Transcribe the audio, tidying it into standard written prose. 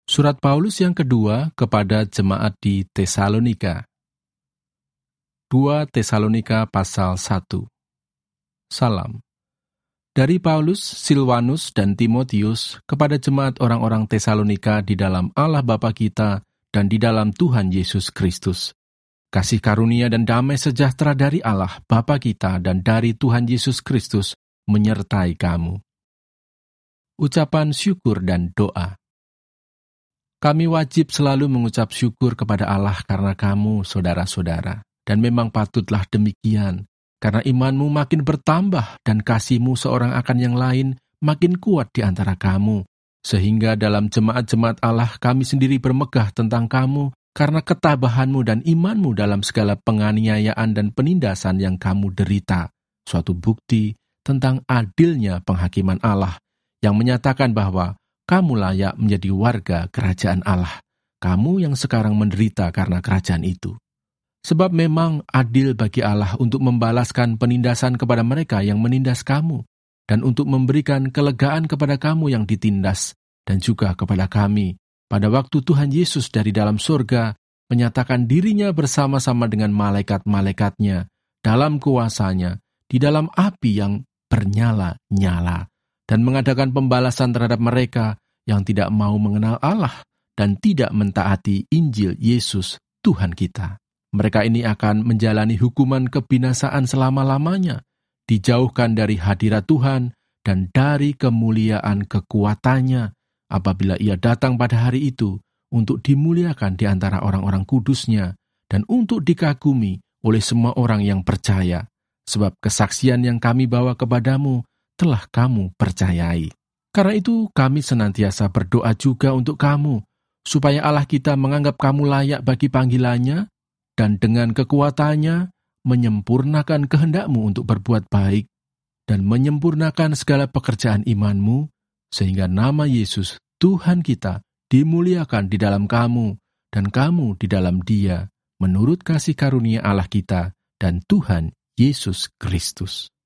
Surat Paulus yang kedua kepada jemaat di Tesalonika. 2 Tesalonika pasal 1. Salam. Dari Paulus, Silwanus, dan Timotius kepada jemaat orang-orang Tesalonika di dalam Allah Bapa kita dan di dalam Tuhan Yesus Kristus. Kasih karunia dan damai sejahtera dari Allah Bapa kita dan dari Tuhan Yesus Kristus menyertai kamu. Ucapan syukur dan doa. Kami wajib selalu mengucap syukur kepada Allah karena kamu, saudara-saudara. Dan memang patutlah demikian, karena imanmu makin bertambah dan kasihmu seorang akan yang lain makin kuat di antara kamu. Sehingga dalam jemaat-jemaat Allah kami sendiri bermegah tentang kamu, karena ketabahanmu dan imanmu dalam segala penganiayaan dan penindasan yang kamu derita. Suatu bukti tentang adilnya penghakiman Allah, yang menyatakan bahwa kamu layak menjadi warga kerajaan Allah. Kamu yang sekarang menderita karena kerajaan itu. Sebab memang adil bagi Allah untuk membalaskan penindasan kepada mereka yang menindas kamu, dan untuk memberikan kelegaan kepada kamu yang ditindas, dan juga kepada kami, pada waktu Tuhan Yesus dari dalam surga menyatakan dirinya bersama-sama dengan malaikat-malaikatnya, dalam kuasanya, di dalam api yang bernyala-nyala, dan mengadakan pembalasan terhadap mereka yang tidak mau mengenal Allah dan tidak mentaati Injil Yesus Tuhan kita. Mereka ini akan menjalani hukuman kebinasaan selama-lamanya, dijauhkan dari hadirat Tuhan dan dari kemuliaan kekuatannya apabila ia datang pada hari itu untuk dimuliakan di antara orang-orang kudusnya dan untuk dikagumi oleh semua orang yang percaya, sebab kesaksian yang kami bawa kepadamu telah kamu percayai. Karena itu kami senantiasa berdoa juga untuk kamu, supaya Allah kita menganggap kamu layak bagi panggilannya, dan dengan kekuatannya menyempurnakan kehendakmu untuk berbuat baik, dan menyempurnakan segala pekerjaan imanmu, sehingga nama Yesus, Tuhan kita, dimuliakan di dalam kamu, dan kamu di dalam Dia, menurut kasih karunia Allah kita dan Tuhan Yesus Kristus.